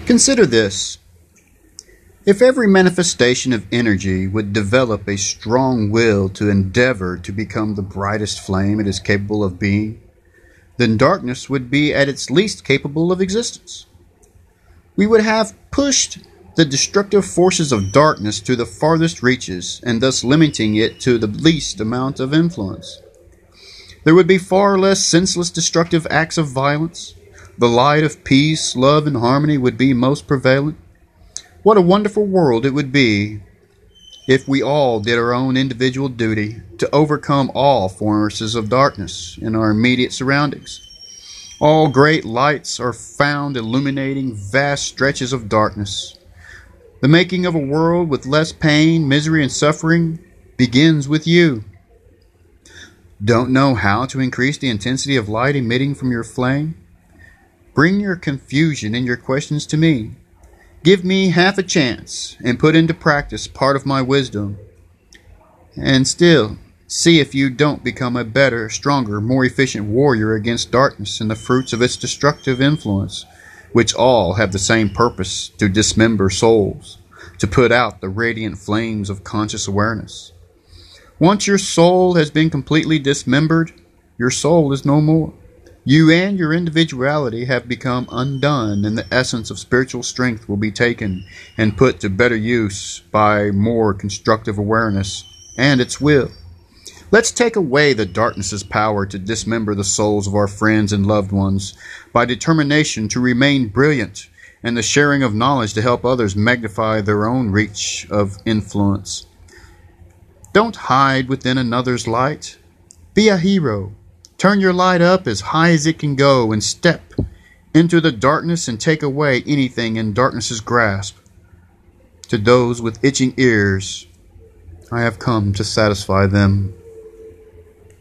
Consider this. If every manifestation of energy would develop a strong will to endeavor to become the brightest flame it is capable of being, then darkness would be at its least capable of existence. We would have pushed the destructive forces of darkness to the farthest reaches, and thus limiting it to the least amount of influence. There would be far less senseless destructive acts of violence. The light of peace, love, and harmony would be most prevalent. What a wonderful world it would be if we all did our own individual duty to overcome all forces of darkness in our immediate surroundings. All great lights are found illuminating vast stretches of darkness. The making of a world with less pain, misery, and suffering begins with you. Don't know how to increase the intensity of light emitting from your flame? Bring your confusion and your questions to me. Give me half a chance and put into practice part of my wisdom. And still, see if you don't become a better, stronger, more efficient warrior against darkness and the fruits of its destructive influence, which all have the same purpose: to dismember souls, to put out the radiant flames of conscious awareness. Once your soul has been completely dismembered, your soul is no more. You and your individuality have become undone, and the essence of spiritual strength will be taken and put to better use by more constructive awareness and its will. Let's take away the darkness's power to dismember the souls of our friends and loved ones by determination to remain brilliant and the sharing of knowledge to help others magnify their own reach of influence. Don't hide within another's light. Be a hero. Turn your light up as high as it can go and step into the darkness and take away anything in darkness's grasp. To those with itching ears, I have come to satisfy them.